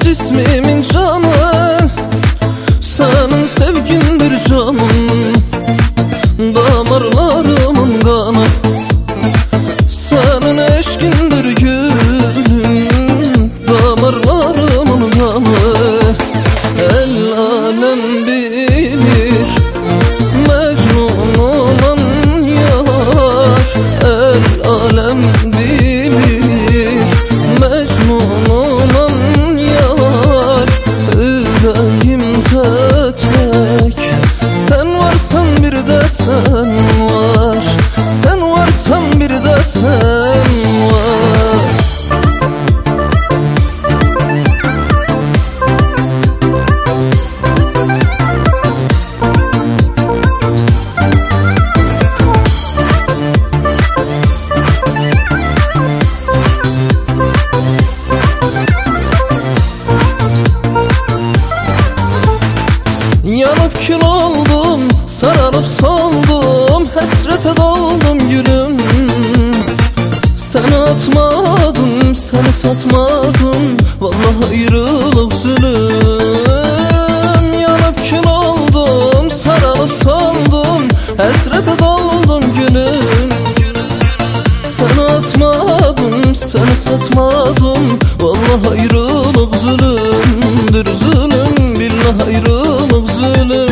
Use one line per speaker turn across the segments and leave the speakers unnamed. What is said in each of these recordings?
cismimin canı, senin sevgindir canım. Damarlarımın kanı, senin eşkindir gülüm. Damarlarımın kanı, el alem bilir Mecnun olan yar. El alem bilir Mecnun olan yar. Yüreğimde tek sen varsan, bir de sen var. Sen varsan, bir de sen var. Yanıp kül oldum, sararıp soldum, hasrete doldum gülüm. Seni atmadım, seni satmadım, vallahi ayrılık zulüm. Yanıp kül oldum, sararıp soldum, hasrete doldum gülüm. Seni atmadım, seni satmadım, vallahi ayrılık zulümdür zulüm. Billahi ayrılık zulüm.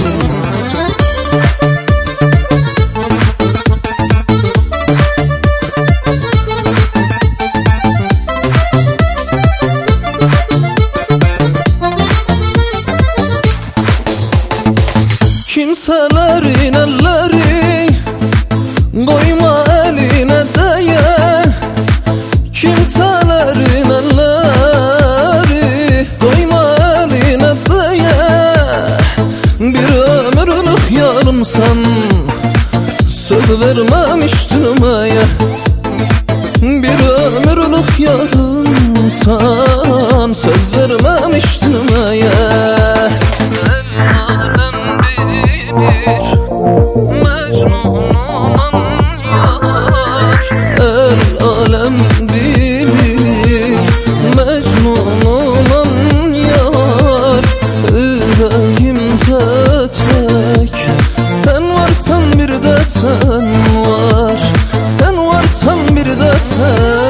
Kimselerin elleri koyma eline değe. Kimselerin elleri koyma eline değe. Bir ömürlük yarımsan, söz vermemiştin ömeye. Bir ömürlük yarımsan, söz vermemiştin ömeye. El alem bilir Mecnun olan yar. Yüreğimde tek sen varsan, bir de sen var. Sen varsan, bir de sen